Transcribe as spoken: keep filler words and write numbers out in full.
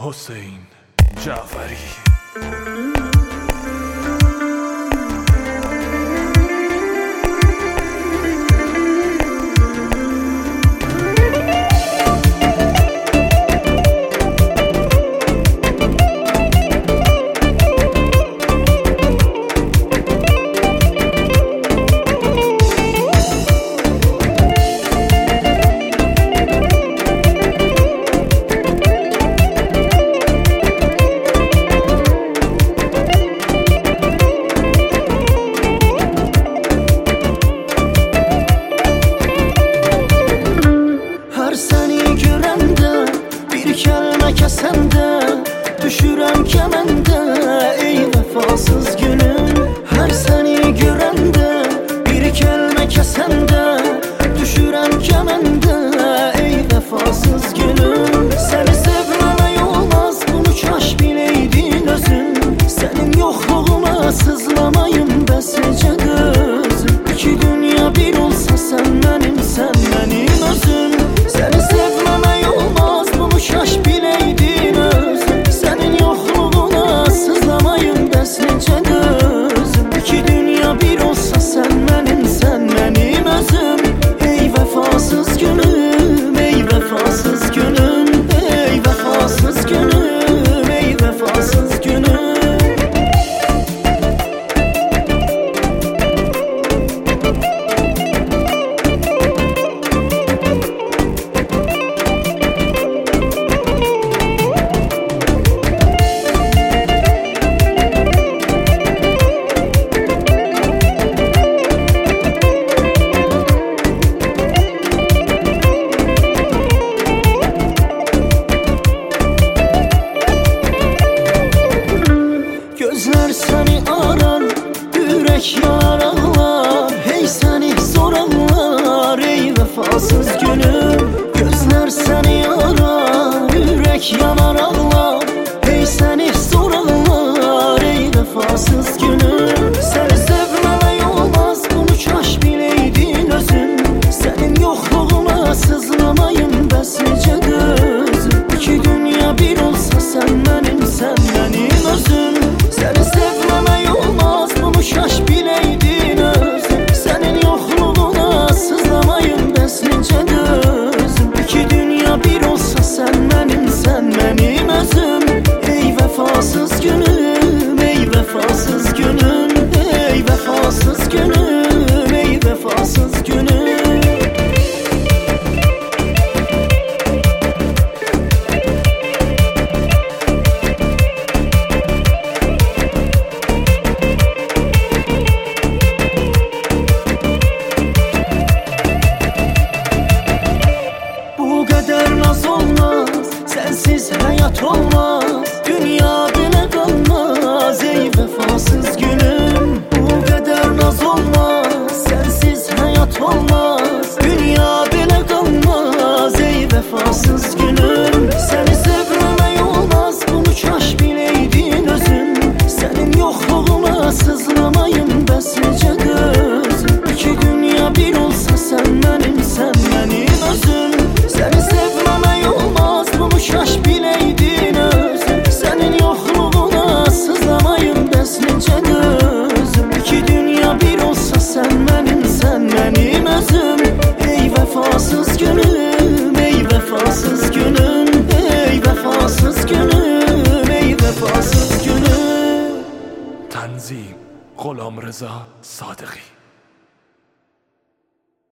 حسین جعفری. Kəsəndə düşürəm kəməndə, ey vəfasız günüm. Hər səni görəndə bir kəlmə kəsəndə düşürəm kəməndə, ey vəfasız günüm. Səni sevməmək olmaz, bunu kaş biləydin özün. Sənin yoxluğuna sızlamayım bəs necə dözüm. İki dünya bir olsa sən mənim, sən mənim özüm. Səni sevməmək olmaz, bunu kaş biləydin özüm. Sənin yoxluğuna sızlamayım bəs necə dözüm. İki dünya bir olsa sən mənim, sən mənim özüm. Ey vəfasız günüm, ey vəfasız günüm, ey vəfasız günüm, ey vəfasız günüm. Gözlər səni arar, ürək yanar ağlar. Hey səni zor ağlar, ey vəfasız günüm. Gözlər səni arar, ürək yanar ağlar. Hey səni zor ağlar, ey vəfasız günüm. Səni sevməmək olmaz, bunu kaş biləydin özün. Sənin yoxluğuna sızlamayım bəs necə dözüm. İki dünya bir olsa sən mənim, sən mənim özüm. Səni sevməmək olmaz, bunu kaş biləydin özüm. Sənin yoxluğuna sızlamayım bəs necə dözüm. İki dünya bir olsa sən mənim, sən mənim özüm. Ey vəfasız günüm, ey vəfasız günüm, ey vəfasız günüm, ey vəfasız günüm. Sensiz hayat olmaz, dünya bile kalmaz. Ey vefasız günüm, bu kadar naz olmaz. Sensiz hayat olmaz, dünya bile kalmaz. Ey vefasız günüm, seni sevmemek olmaz, bunu kaş bileydin özün. Senin yokluğuna sızlamayım bəs necə dözüm. İki dünya bir olsa sen benim, sen benim özüm. Seni sevmemek olmaz, bunu kaş biləydin özüm. Sənin yoxluğuna sızlamayım bəs necə dözüm. İki dünya bir olsa sən mənim, sən mənim özüm. Ey vəfasız günüm, ey vəfasız günüm, ey vəfasız günüm, ey vəfasız günüm. تنظیم غلامرضا صادقی.